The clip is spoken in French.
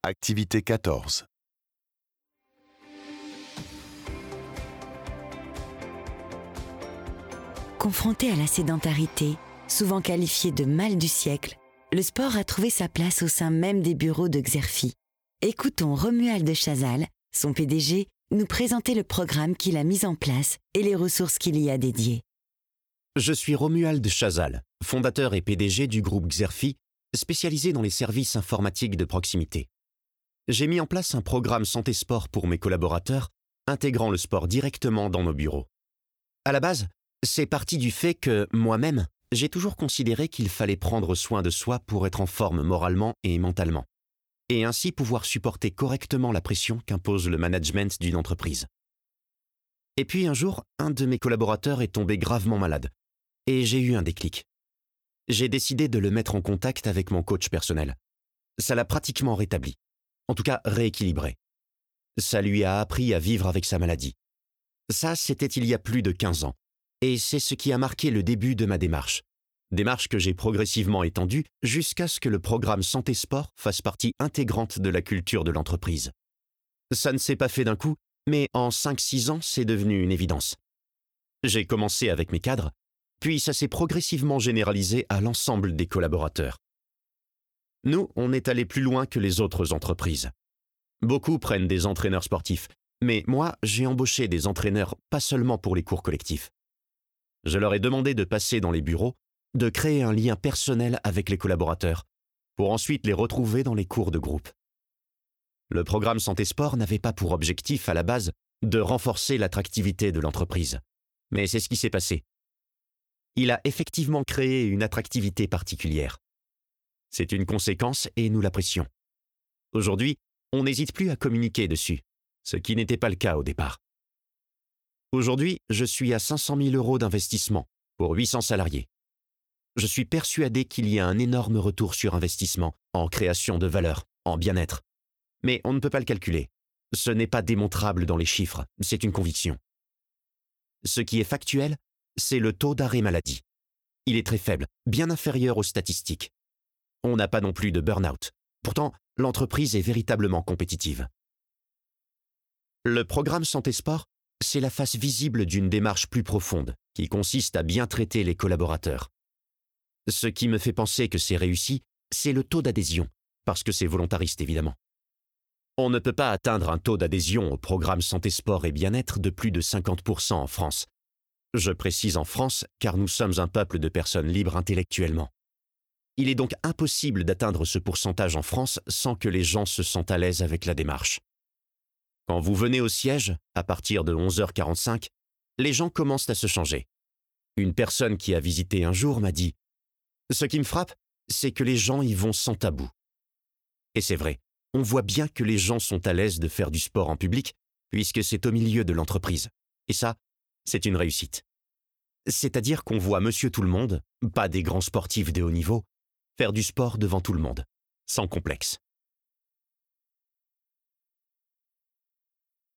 Activité 14. Confronté à la sédentarité, souvent qualifié de mal du siècle, le sport a trouvé sa place au sein même des bureaux de Xerfi. Écoutons Romuald Chazal, son PDG, nous présenter le programme qu'il a mis en place et les ressources qu'il y a dédiées. Je suis Romuald Chazal, fondateur et PDG du groupe Xerfi, spécialisé dans les services informatiques de proximité. J'ai mis en place un programme santé-sport pour mes collaborateurs, intégrant le sport directement dans nos bureaux. À la base, c'est parti du fait que, moi-même, j'ai toujours considéré qu'il fallait prendre soin de soi pour être en forme moralement et mentalement, et ainsi pouvoir supporter correctement la pression qu'impose le management d'une entreprise. Et puis un jour, un de mes collaborateurs est tombé gravement malade, et j'ai eu un déclic. J'ai décidé de le mettre en contact avec mon coach personnel. Ça l'a pratiquement rétabli, en tout cas rééquilibré. Ça lui a appris à vivre avec sa maladie. Ça, c'était il y a plus de 15 ans. Et c'est ce qui a marqué le début de ma démarche. Démarche que j'ai progressivement étendue jusqu'à ce que le programme Santé-Sport fasse partie intégrante de la culture de l'entreprise. Ça ne s'est pas fait d'un coup, mais en 5-6 ans, c'est devenu une évidence. J'ai commencé avec mes cadres, puis ça s'est progressivement généralisé à l'ensemble des collaborateurs. Nous, on est allé plus loin que les autres entreprises. Beaucoup prennent des entraîneurs sportifs, mais moi, j'ai embauché des entraîneurs pas seulement pour les cours collectifs. Je leur ai demandé de passer dans les bureaux, de créer un lien personnel avec les collaborateurs, pour ensuite les retrouver dans les cours de groupe. Le programme Santé-Sport n'avait pas pour objectif, à la base, de renforcer l'attractivité de l'entreprise. Mais c'est ce qui s'est passé. Il a effectivement créé une attractivité particulière. C'est une conséquence et nous l'apprécions. Aujourd'hui, on n'hésite plus à communiquer dessus, ce qui n'était pas le cas au départ. Aujourd'hui, je suis à 500 000 € d'investissement pour 800 salariés. Je suis persuadé qu'il y a un énorme retour sur investissement en création de valeur, en bien-être. Mais on ne peut pas le calculer. Ce n'est pas démontrable dans les chiffres, c'est une conviction. Ce qui est factuel, c'est le taux d'arrêt maladie. Il est très faible, bien inférieur aux statistiques. On n'a pas non plus de burn-out. Pourtant, l'entreprise est véritablement compétitive. Le programme Santé-Sport, c'est la face visible d'une démarche plus profonde, qui consiste à bien traiter les collaborateurs. Ce qui me fait penser que c'est réussi, c'est le taux d'adhésion, parce que c'est volontariste évidemment. On ne peut pas atteindre un taux d'adhésion au programme Santé-Sport et Bien-être de plus de 50% en France. Je précise en France, car nous sommes un peuple de personnes libres intellectuellement. Il est donc impossible d'atteindre ce pourcentage en France sans que les gens se sentent à l'aise avec la démarche. Quand vous venez au siège, à partir de 11h45, les gens commencent à se changer. Une personne qui a visité un jour m'a dit « Ce qui me frappe, c'est que les gens y vont sans tabou. » Et c'est vrai, on voit bien que les gens sont à l'aise de faire du sport en public, puisque c'est au milieu de l'entreprise. Et ça, c'est une réussite. C'est-à-dire qu'on voit monsieur tout le monde, pas des grands sportifs de haut niveau, faire du sport devant tout le monde, sans complexe.